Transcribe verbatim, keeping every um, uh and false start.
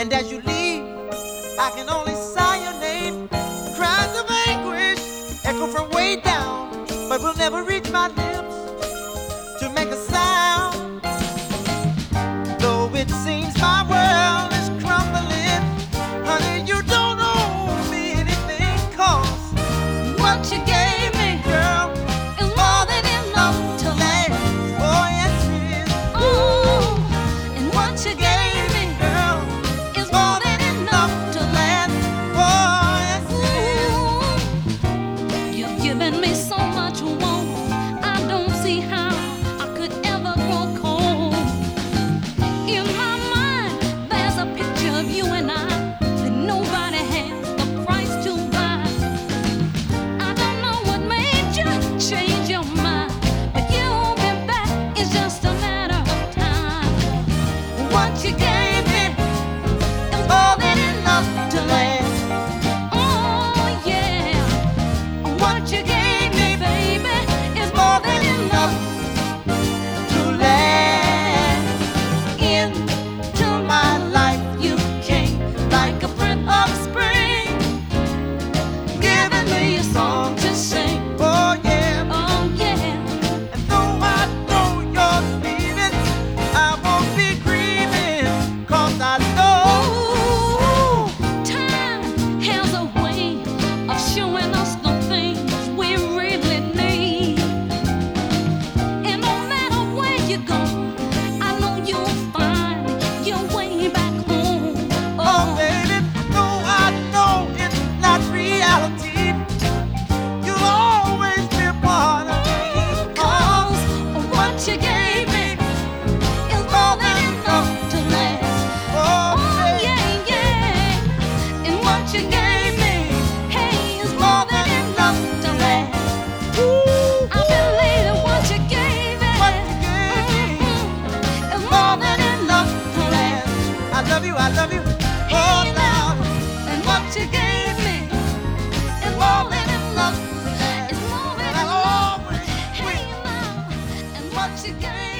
And as you leave, I can only sigh your name. Cries of anguish echo from way down, but will never reach my lips to make a sound. Though it seems my world is crumbling, honey, you don't owe me anything, 'cause what you gave me, girl, is more than enough to last. Oh, yes, it is. Oh, and what you gave me Girl, is more than enough to last. oh, yes, it is. Ooh, you've given me so much warmth, I don't see how I could ever grow cold. In my mind, there's a picture of you and I that nobody has the price to buy. I don't know what made you change your mind, but you'll be back, it's just a matter of time. What you gave me is more than enough to last. Oh yeah, What you gave me, baby, is more than enough to last. Into my life you came like a breath of spring, giving me a song to sing. Oh yeah, oh yeah. and though I know you're leaving, I won't be grieving, 'cause I know. Ooh, time has a way of showing us the things we really need. And no matter where you go, I know you'll find your way back home. Oh, baby, though I know it's not reality, you'll always be a part of me. 'Cause 'Cause what you gave me is more than enough to last. oh, Oh baby, yeah, yeah. And what you gave me, hey, is more than enough to last. Ooh, I believe that what you gave me, what you gave me mm, is more than enough to last. I love you, I love you. Oh, Lord, and what you gave me is more than enough to last. It's more than I'll enough. always Hey, wait. now, and what you gave